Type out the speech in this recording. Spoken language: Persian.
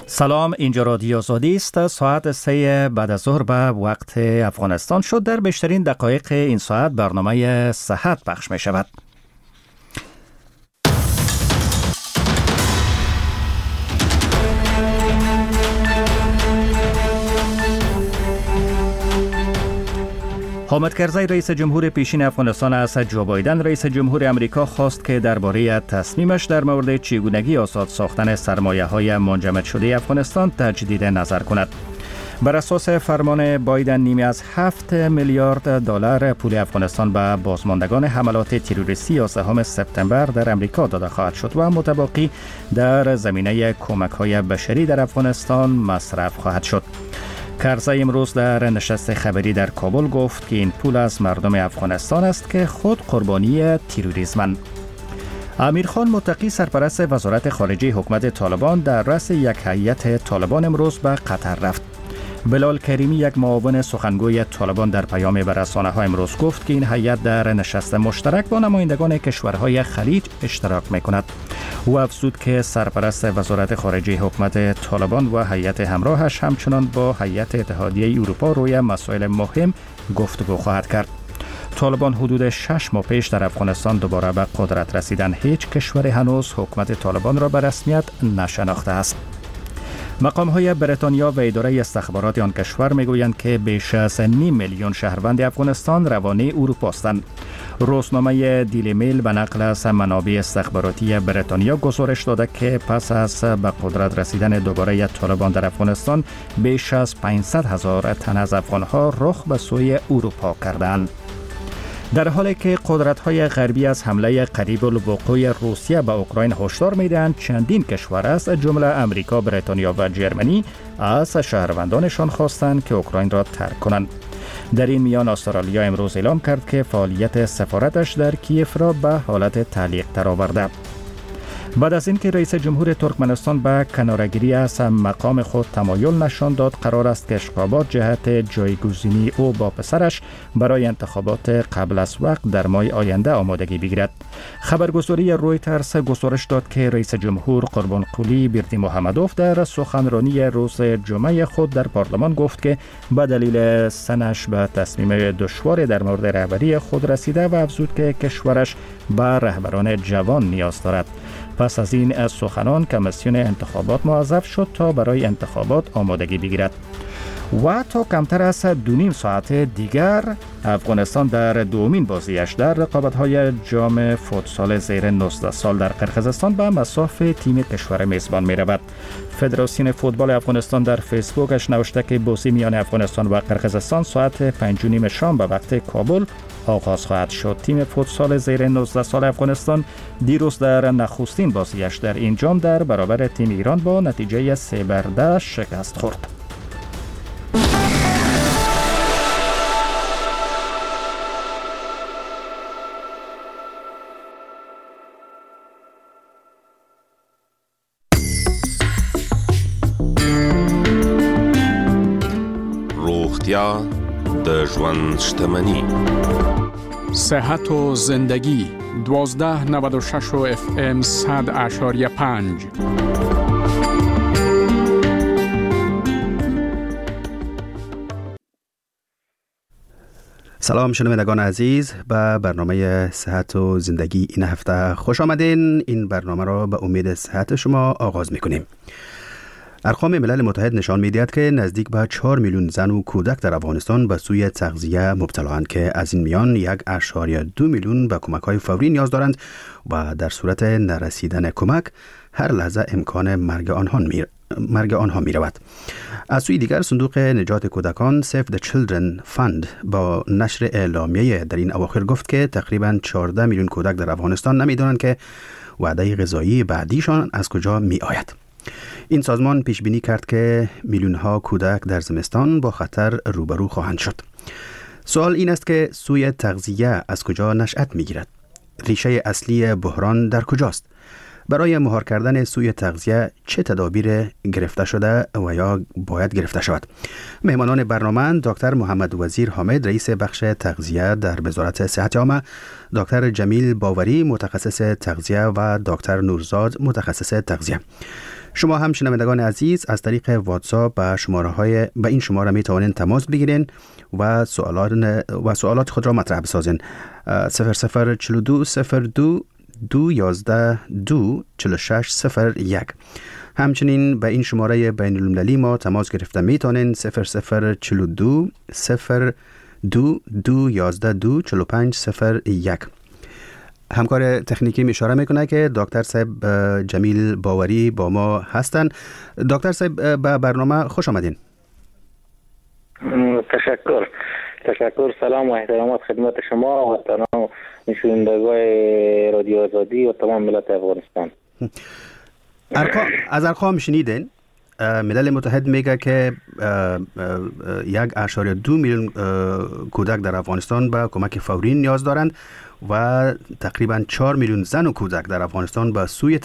سلام، اینجا رادیو آزادی است. ساعت 3 بعد از ظهر به وقت افغانستان شد. در بیشترین دقایق این ساعت برنامه صحت پخش می شود. حامد کرزی رئیس جمهور پیشین افغانستان از جو بایدن رئیس جمهور امریکا خواست که درباره تصمیمش در مورد چگونگی آزاد ساختن سرمایه‌های منجمد شده افغانستان تجدید نظر کند. بر اساس فرمان بایدن نیمی از 7 میلیارد دلار پول افغانستان به بازماندگان حملات تروریستی 11 سپتامبر در امریکا داده خواهد شد و متباقی در زمینه کمک‌های بشری در افغانستان مصرف خواهد شد. کرزی امروز در نشست خبری در کابل گفت که این پول از مردم افغانستان است که خود قربانی تروریسمند. امیر خان متقی سرپرست وزارت خارجه حکومت طالبان در رأس یک هیئت طالبان امروز به قطر رفت. بلال کریمی یک معاون سخنگوی طالبان در پیام به رسانه‌ها امروز گفت که این هیئت در نشست مشترک با نمایندگان کشورهای خلیج اشتراک می‌کند. او افزود که سرپرست وزارت خارجه حکومت طالبان و هیئت همراهش همچنان با هیئت اتحادیه اروپا روی مسائل مهم گفتگو خواهد کرد. طالبان حدود 6 ماه پیش در افغانستان دوباره به قدرت رسیدن. هیچ کشور هنوز حکومت طالبان را به رسمیت نشناخته است. مقام‌های بریتانیا و اداره استخبارات آن کشور می‌گویند که بیش از 5 میلیون شهروند افغانستان روانه اروپا هستند. روزنامه دیلی میل به نقل از منابع استخباراتی بریتانیا گزارش داده که پس از به قدرت رسیدن دوباره طالبان در افغانستان بیش از 500,000 تن از افغان‌ها رخ به سوی اروپا کردند. در حالی که قدرت‌های غربی از حمله قریب الوقوع روسیه به اوکراین هشدار می‌دهند، چندین کشور از جمله امریکا، بریتانیا و جرمنی از شهروندانشان خواستند که اوکراین را ترک کنند. در این میان استرالیا امروز اعلام کرد که فعالیت سفارتش در کیف را به حالت تعلیق درآورده. بعد از اینکه رئیس جمهور ترکمنستان به کناره‌گیری از مقام خود تمایل نشان داد، قرار است که اشقابات جهت جایگزینی او با پسرش برای انتخابات قبل از وقت در ماه آینده آمادگی بگیرد. خبرگزاری رویترز گزارش داد که رئیس جمهور قربانقلی بردیمحمدوف در سخنرانی روز جمعه خود در پارلمان گفت که به دلیل سنش به تصمیم دشوار در مورد رهبری خود رسیده و افزود که کشورش به رهبران جوان نیاز دارد. پس از این سخنان کمیسیون انتخابات موظف شد تا برای انتخابات آمادگی بگیرد. و تا کمتر از 2.5 ساعت دیگر افغانستان در دومین بازیش در رقابت‌های جام فوتسال زیر 19 سال در قرقیزستان به مصاف تیم کشور میزبان می‌رود. فدراسیون فوتبال افغانستان در فیسبوکش نوشته که بازی میان افغانستان و قرقیزستان ساعت 5:30 شام به وقت کابل آغاز خواهد شد. تیم فوتسال زیر 19 سال افغانستان دیروز در نخستین بازیش در این جام در برابر تیم ایران با نتیجه 3-10 شکست خورد. روغتیا د ژوند شتمني. صحت و زندگی 1296 و FM 100.5. سلام شنوندگان عزیز، به برنامه صحت و زندگی این هفته خوش آمدین. این برنامه را به امید صحت شما آغاز میکنیم. ارقام ملل متحد نشان می‌دهد که نزدیک به 4 میلیون زن و کودک در افغانستان به سوی تغذیه مبتلااند که از این میان 1.2 میلیون به کمک‌های فوری نیاز دارند و در صورت نرسیدن کمک هر لحظه امکان مرگ آنها می‌رود. از سوی دیگر صندوق نجات کودکان Save the Children Fund با نشر اعلامیه در این اواخر گفت که تقریباً 14 میلیون کودک در افغانستان نمی‌دانند که وعده غذایی بعدیشان از کجا می‌آید. این سازمان پیش بینی کرد که میلیون ها کودک در زمستان با خطر روبرو خواهند شد. سوال این است که سوی تغذیه از کجا نشأت می‌گیرد؟ ریشه اصلی بحران در کجاست؟ برای مهار کردن سوی تغذیه چه تدابیر گرفته شده و یا باید گرفته شود؟ مهمانان برنامه دکتر محمد وزیر حامد رئیس بخش تغذیه در وزارت صحت عامه، دکتر جمیل باوری متخصص تغذیه و دکتر نورزاد متخصص تغذیه. شما هم شنوندگان عزیز از طریق واتساپ به این شماره می توانید تماس بگیرین و سوالات خود را مطرح بسازین. 0042 02 211 2 4601. همچنین به این شماره بین المللی ما تماس گرفته می توانین 0042 02 211 2 4501. همکار تکنیکی اشاره میکنه که دکتر صاحب جمیل باوری با ما هستند. دکتر صاحب به برنامه خوش آمدین. تشکر. سلام و احترامات خدمت شما و تمام شنوندگان رادیو آزادی و تمام ملت افغانستان. از ارقام شنیدین؟ ملل متحد میگه که 1.2 میلیون کودک در افغانستان به کمک فوری نیاز دارند و تقریبا 4 میلیون زن و کودک در افغانستان به سوی